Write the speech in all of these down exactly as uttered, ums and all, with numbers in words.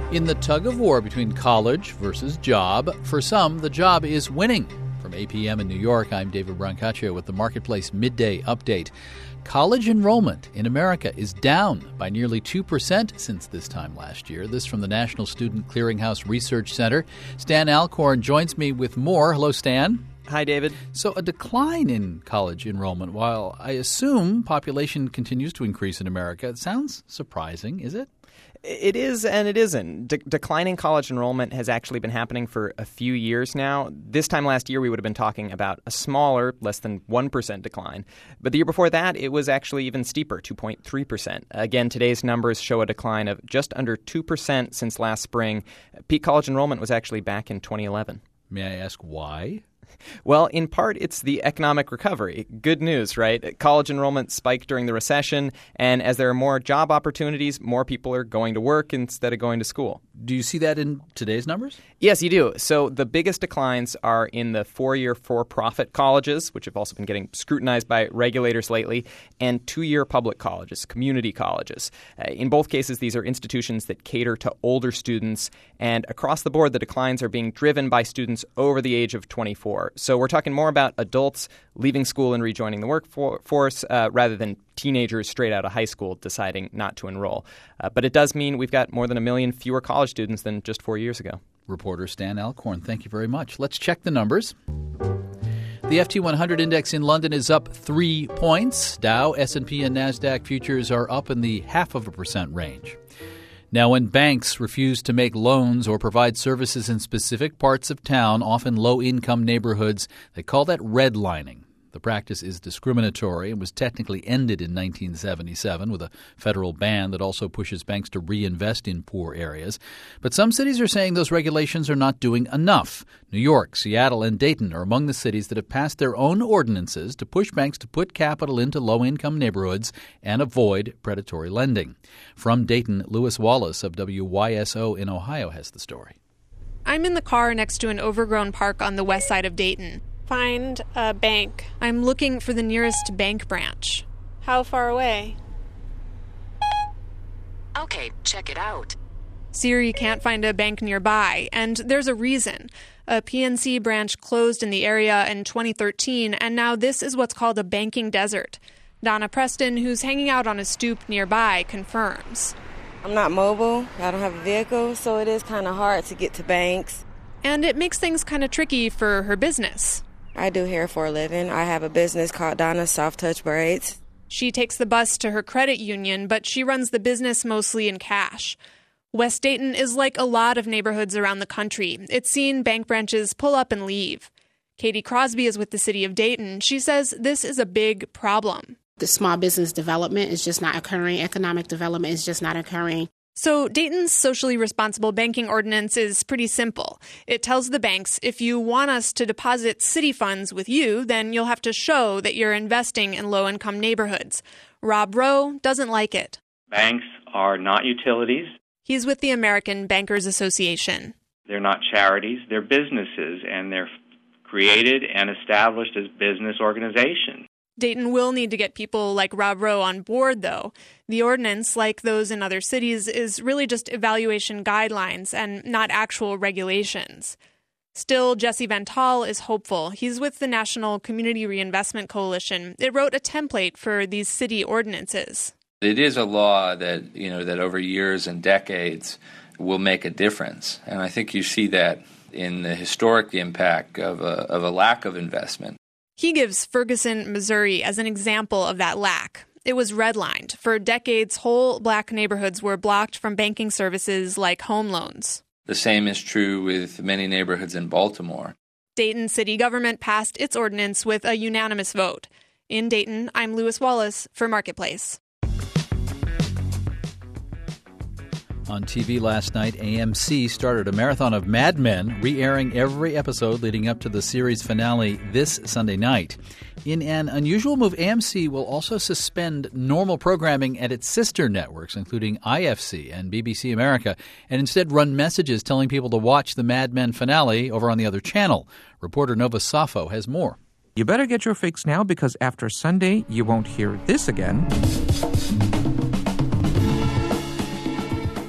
In the tug-of-war between college versus job, for some, the job is winning. From A P M in New York, I'm David Brancaccio with the Marketplace Midday Update. College enrollment in America is down by nearly two percent since this time last year. This from the National Student Clearinghouse Research Center. Stan Alcorn joins me with more. Hello, Stan. Hi, David. So a decline in college enrollment, while I assume population continues to increase in America. It sounds surprising, is it? It is and it isn't. De- declining college enrollment has actually been happening for a few years now. This time last year, we would have been talking about a smaller, less than one percent decline. But the year before that, it was actually even steeper, two point three percent. Again, today's numbers show a decline of just under two percent since last spring. Peak college enrollment was actually back in twenty eleven. May I ask why? Well, in part, it's the economic recovery. Good news, right? College enrollment spiked during the recession, and as there are more job opportunities, more people are going to work instead of going to school. Do you see that in today's numbers? Yes, you do. So the biggest declines are in the four-year for-profit colleges, which have also been getting scrutinized by regulators lately, and two-year public colleges, community colleges. Uh, in both cases, these are institutions that cater to older students, and across the board, the declines are being driven by students over the age of twenty-four. So we're talking more about adults leaving school and rejoining the workforce uh, rather than teenagers straight out of high school deciding not to enroll. Uh, but it does mean we've got more than a million fewer college students than just four years ago. Reporter Stan Alcorn, thank you very much. Let's check the numbers. The F T one hundred index in London is up three points. Dow, S and P, and NASDAQ futures are up in the half of a percent range. Now, when banks refuse to make loans or provide services in specific parts of town, often low-income neighborhoods, they call that redlining. The practice is discriminatory and was technically ended in nineteen seventy-seven with a federal ban that also pushes banks to reinvest in poor areas. But some cities are saying those regulations are not doing enough. New York, Seattle, and Dayton are among the cities that have passed their own ordinances to push banks to put capital into low-income neighborhoods and avoid predatory lending. From Dayton, Lewis Wallace of W Y S O in Ohio has the story. I'm in the car next to an overgrown park on the west side of Dayton. Find a bank. I'm looking for the nearest bank branch. How far away? Okay, check it out. Siri can't find a bank nearby, and there's a reason. A P N C branch closed in the area in twenty thirteen, and now this is what's called a banking desert. Donna Preston, who's hanging out on a stoop nearby, confirms. I'm not mobile. I don't have a vehicle, so it is kind of hard to get to banks. And it makes things kind of tricky for her business. I do hair for a living. I have a business called Donna Soft Touch Braids. She takes the bus to her credit union, but she runs the business mostly in cash. West Dayton is like a lot of neighborhoods around the country. It's seen bank branches pull up and leave. Katie Crosby is with the city of Dayton. She says this is a big problem. The small business development is just not occurring. Economic development is just not occurring. So Dayton's socially responsible banking ordinance is pretty simple. It tells the banks, if you want us to deposit city funds with you, then you'll have to show that you're investing in low-income neighborhoods. Rob Rowe doesn't like it. Banks are not utilities. He's with the American Bankers Association. They're not charities. They're businesses, and they're created and established as business organizations. Dayton will need to get people like Rob Rowe on board, though. The ordinance, like those in other cities, is really just evaluation guidelines and not actual regulations. Still, Jesse Vental is hopeful. He's with the National Community Reinvestment Coalition. It wrote a template for these city ordinances. It is a law that, you know, that over years and decades will make a difference. And I think you see that in the historic impact of a, of a lack of investment. He gives Ferguson, Missouri, as an example of that lack. It was redlined. For decades, whole black neighborhoods were blocked from banking services like home loans. The same is true with many neighborhoods in Baltimore. Dayton city government passed its ordinance with a unanimous vote. In Dayton, I'm Lewis Wallace for Marketplace. On T V last night, A M C started a marathon of Mad Men, re-airing every episode leading up to the series finale this Sunday night. In an unusual move, A M C will also suspend normal programming at its sister networks, including I F C and B B C America, and instead run messages telling people to watch the Mad Men finale over on the other channel. Reporter Nova Safo has more. You better get your fix now, because after Sunday, you won't hear this again.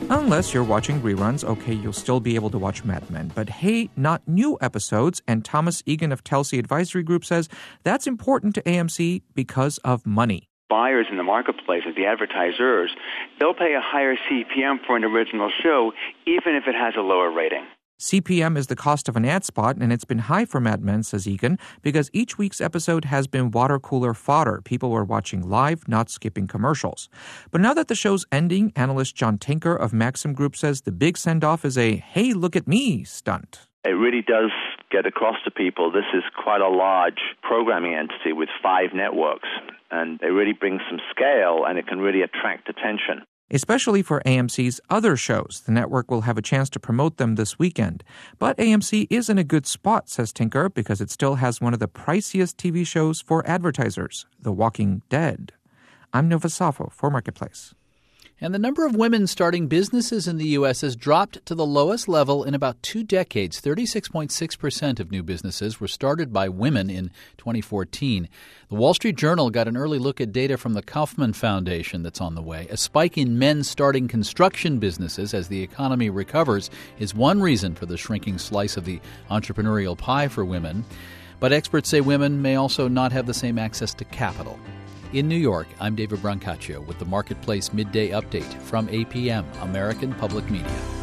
Unless you're watching reruns, okay, you'll still be able to watch Mad Men. But hey, not new episodes. And Thomas Egan of Telsey Advisory Group says that's important to A M C because of money. Buyers in the marketplace, the advertisers, they'll pay a higher C P M for an original show, even if it has a lower rating. C P M is the cost of an ad spot, and it's been high for Mad Men, says Egan, because each week's episode has been water cooler fodder. People were watching live, not skipping commercials. But now that the show's ending, analyst John Tinker of Maxim Group says the big send-off is a, hey, look at me stunt. It really does get across to people this is quite a large programming entity with five networks, and it really brings some scale, and it can really attract attention. Especially for A M C's other shows. The network will have a chance to promote them this weekend. But A M C is in a good spot, says Tinker, because it still has one of the priciest T V shows for advertisers, The Walking Dead. I'm Nova Safo for Marketplace. And the number of women starting businesses in the U S has dropped to the lowest level in about two decades. thirty-six point six percent of new businesses were started by women in twenty fourteen. The Wall Street Journal got an early look at data from the Kaufman Foundation that's on the way. A spike in men starting construction businesses as the economy recovers is one reason for the shrinking slice of the entrepreneurial pie for women. But experts say women may also not have the same access to capital. In New York, I'm David Brancaccio with the Marketplace Midday Update from A P M, American Public Media.